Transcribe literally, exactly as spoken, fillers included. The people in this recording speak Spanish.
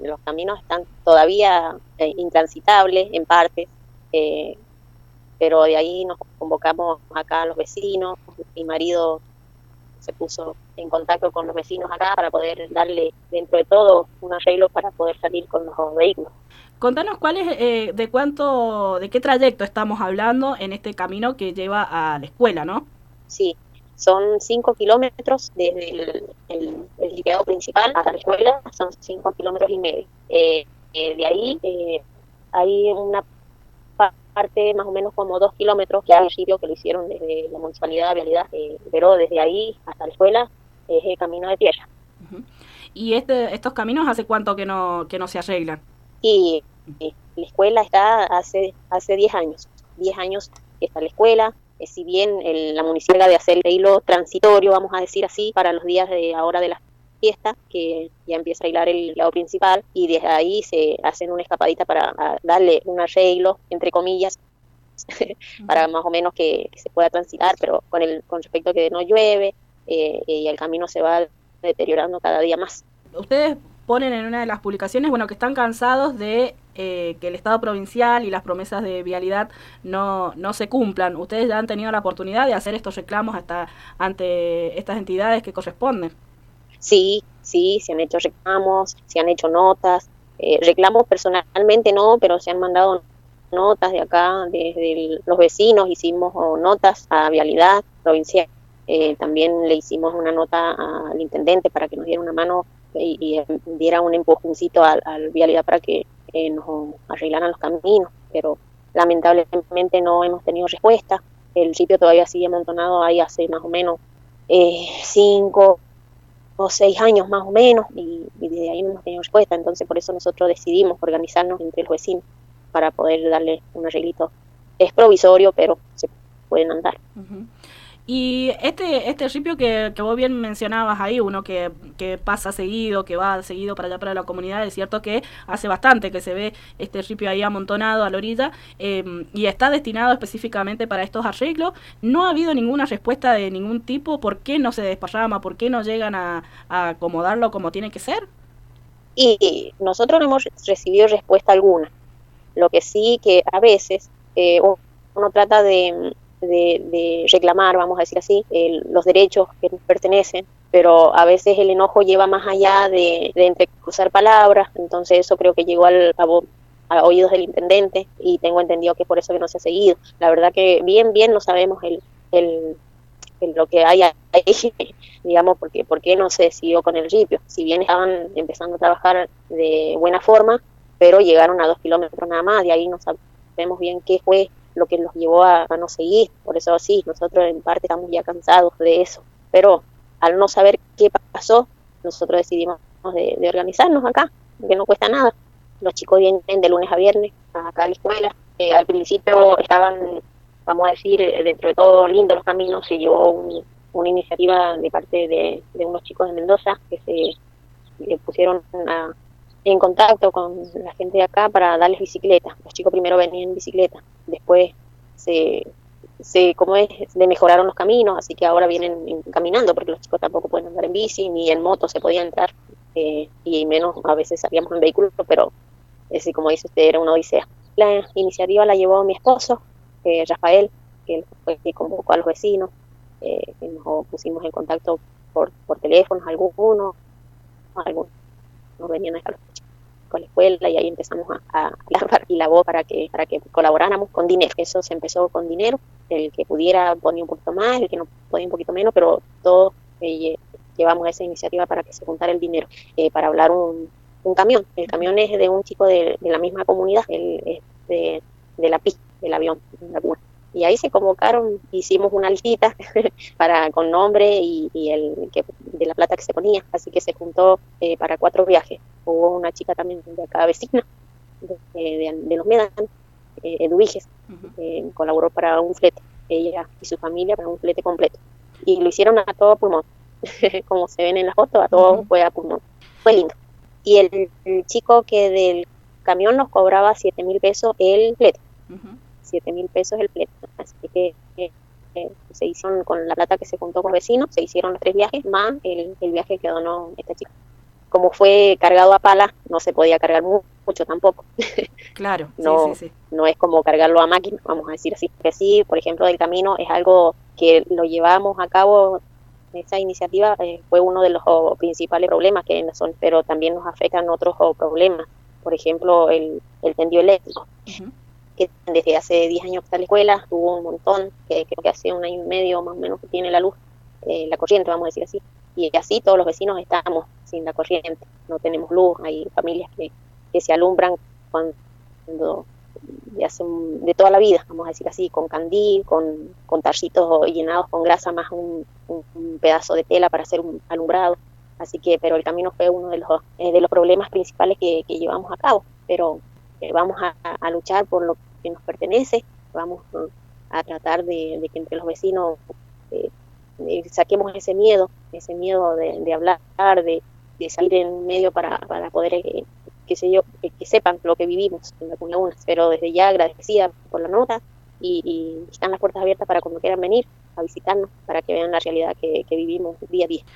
los caminos están todavía eh, intransitables en partes, eh, pero de ahí nos convocamos acá a los vecinos. Mi marido se puso en contacto con los vecinos acá para poder darle, dentro de todo, un arreglo para poder salir con los vehículos. Contanos cuál es, eh, de cuánto, de qué trayecto estamos hablando en este camino que lleva a la escuela, ¿no? Sí, son cinco kilómetros desde el, el, el liqueado principal hasta la escuela, son cinco kilómetros y medio. Eh, eh, de ahí eh, hay una parte más o menos como dos kilómetros que hay sitio que lo hicieron desde la municipalidad de Vialidad, eh, pero desde ahí hasta la escuela es el camino de tierra. Uh-huh. ¿Y este, estos caminos hace cuánto que no, que no se arreglan? Y eh, la escuela está hace hace diez años, diez años que está la escuela. Eh, si bien el, la municipalidad de hacer el hilo transitorio, vamos a decir así, para los días de ahora de las fiestas, que ya empieza a hilar el lado principal, y desde ahí se hacen una escapadita para darle un arreglo, entre comillas, uh-huh. para más o menos que, que se pueda transitar, pero con el con respecto a que no llueve eh, y el camino se va deteriorando cada día más. Ustedes ponen en una de las publicaciones, bueno, que están cansados de eh, que el Estado provincial y las promesas de vialidad no, no se cumplan. Ustedes ya han tenido la oportunidad de hacer estos reclamos hasta ante estas entidades que corresponden. Sí, sí, se han hecho reclamos, se han hecho notas, eh, reclamos personalmente no, pero se han mandado notas de acá, desde el, los vecinos, hicimos oh, notas a Vialidad Provincial, eh, también le hicimos una nota al intendente para que nos diera una mano y, y diera un empujoncito al, al Vialidad para que eh, nos arreglaran los caminos, pero lamentablemente no hemos tenido respuesta. El sitio todavía sigue amontonado ahí hace más o menos eh, cinco o seis años más o menos, y, y desde ahí no hemos tenido respuesta. Entonces por eso nosotros decidimos organizarnos entre los vecinos para poder darle un arreglito. Es provisorio, pero se pueden andar. Uh-huh. Y este este ripio que, que vos bien mencionabas ahí, uno que, que pasa seguido, que va seguido para allá para la comunidad, es cierto que hace bastante que se ve este ripio ahí amontonado a la orilla, eh, y está destinado específicamente para estos arreglos. No ha habido ninguna respuesta de ningún tipo. ¿Por qué no se desparrama? ¿Por qué no llegan a, a acomodarlo como tiene que ser? Y nosotros no hemos recibido respuesta alguna. Lo que sí que a veces eh, uno trata de... De, de reclamar, vamos a decir así, el, los derechos que nos pertenecen, pero a veces el enojo lleva más allá de, de entrecruzar palabras. Entonces eso creo que llegó al, a, a oídos del intendente, y tengo entendido que por eso que no se ha seguido. La verdad que bien, bien no sabemos el, el, el lo que hay ahí, digamos, porque por qué no se siguió con el ripio, si bien estaban empezando a trabajar de buena forma, pero llegaron a dos kilómetros nada más, de ahí no sabemos bien qué fue lo que los llevó a, a no seguir. Por eso sí, nosotros en parte estamos ya cansados de eso, pero al no saber qué pasó, nosotros decidimos de, de organizarnos acá, que no cuesta nada. Los chicos vienen de lunes a viernes acá a la escuela. Eh, al principio estaban, vamos a decir, dentro de todo lindo los caminos. Se llevó un, una iniciativa de parte de, de unos chicos de Mendoza que se eh, pusieron a en contacto con la gente de acá para darles bicicleta. Los chicos primero venían en bicicleta, después se, se como es, le mejoraron los caminos, así que ahora vienen caminando, porque los chicos tampoco pueden andar en bici, ni en moto se podía entrar, eh, y menos a veces salíamos en vehículo, pero ese, como dice usted, era una odisea. La iniciativa la llevó mi esposo, eh, Rafael, que fue que convocó a los vecinos, eh, que nos pusimos en contacto por, por teléfonos, algunos, algunos nos venían a dejar con la escuela, y ahí empezamos a, a lavar y la voz para que para que colaboráramos con dinero. Eso se empezó con dinero, el que pudiera ponía un poquito más, el que no podía un poquito menos, pero todos eh, llevamos esa iniciativa para que se juntara el dinero, eh, para hablar un, un camión. El camión es de un chico de, de la misma comunidad, el, es de, de la P I, del avión, de la Puma. Y ahí se convocaron, hicimos una listita para con nombre y, y el que de la plata que se ponía, así que se juntó eh, para cuatro viajes. Hubo una chica también de acá vecina, de, de, de los Médanos, eh, Eduviges, uh-huh. eh, colaboró para un flete, ella y su familia para un flete completo. Y lo hicieron a todo pulmón, como se ven en las fotos, a todo uh-huh. fue a pulmón. Fue lindo. Y el, el chico que del camión nos cobraba siete mil pesos el flete. Uh-huh. siete mil pesos el flete. Así que eh, eh, se hicieron con la plata que se juntó con vecinos, se hicieron los tres viajes, más el, el viaje que donó esta chica. como fue cargado a pala, no se podía cargar mu mucho tampoco. Claro, no, sí, sí, sí. No es como cargarlo a máquina, vamos a decir así. Que sí, por ejemplo, del camino es algo que lo llevamos a cabo. Esa iniciativa eh, fue uno de los oh, principales problemas que son, pero también nos afectan otros oh, problemas. Por ejemplo, el, el tendido eléctrico, uh-huh. que desde hace diez años que está en la escuela, tuvo un montón, que creo que hace un año y medio más o menos que tiene la luz, eh, la corriente, vamos a decir así. Y así todos los vecinos estamos sin la corriente, no tenemos luz, hay familias que, que se alumbran cuando de, hace, de toda la vida, vamos a decir así, con candil, con, con tarritos llenados con grasa, más un, un, un pedazo de tela para hacer un alumbrado. Así que, pero el camino fue uno de los, eh, de los problemas principales que, que llevamos a cabo, pero eh, vamos a, a luchar por lo que nos pertenece, vamos a, a tratar de, de que entre los vecinos eh, eh, saquemos ese miedo, ese miedo de, de hablar, de, de salir en medio para, para poder, eh, qué sé yo, que, que sepan lo que vivimos en la Comuna uno. Pero desde ya agradecida por la nota y, y están las puertas abiertas para cuando quieran venir a visitarnos, para que vean la realidad que, que vivimos día a día.